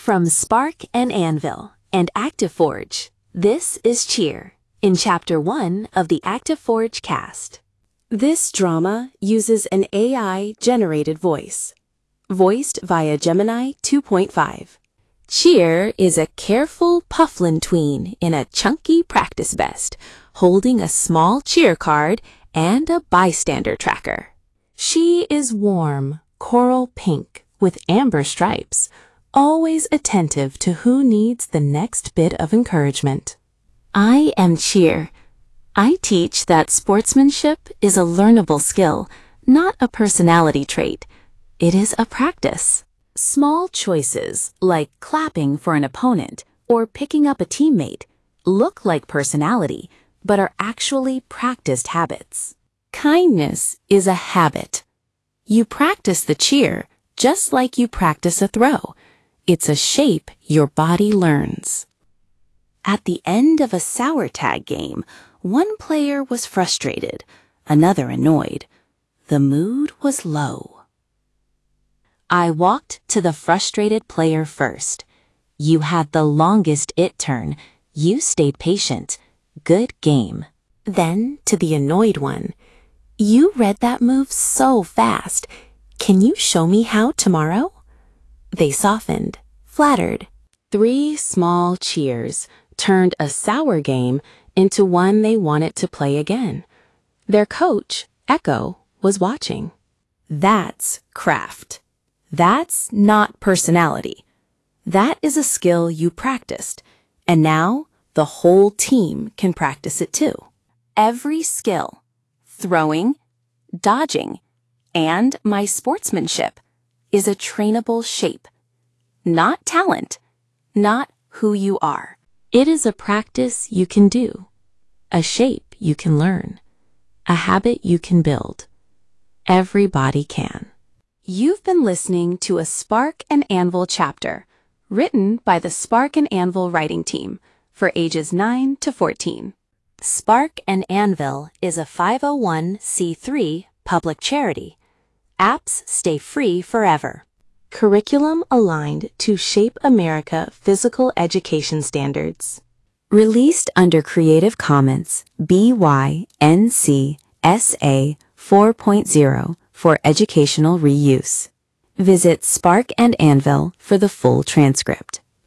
From Spark and Anvil and ActiveForge, this is Cheer, in Chapter 1 of the ActiveForge cast. This drama uses an AI-generated voice, voiced via Gemini 2.5. Cheer is a careful Pufflin tween in a chunky practice vest, holding a small cheer card and a bystander tracker. She is warm, coral pink with amber stripes, always attentive to who needs the next bit of encouragement. I am Cheer. I teach that sportsmanship is a learnable skill, not a personality trait. It is a practice. Small choices, like clapping for an opponent or picking up a teammate, look like personality, but are actually practiced habits. Kindness is a habit. You practice the cheer just like you practice a throw. It's a shape your body learns. At the end of a sour tag game, one player was frustrated, another annoyed. The mood was low. I walked to the frustrated player first. You had the longest it turn. You stayed patient. Good game. Then to the annoyed one. You read that move so fast. Can you show me how tomorrow? They softened, flattered. 3 small cheers turned a sour game into one they wanted to play again. Their coach, Echo, was watching. That's craft. That's not personality. That is a skill you practiced, and now the whole team can practice it too. Every skill, throwing, dodging, and my sportsmanship, is a trainable shape. Not talent, not who you are. It is a practice you can do, a shape you can learn, a habit you can build. Everybody can. You've been listening to a Spark and Anvil chapter, written by the Spark and Anvil writing team for ages 9 to 14. Spark and Anvil is a 501c3 public charity. Apps stay free forever. Curriculum aligned to Shape America physical education standards. Released under Creative Commons BY-NC SA 4.0 for educational reuse. Visit Spark and Anvil for the full transcript.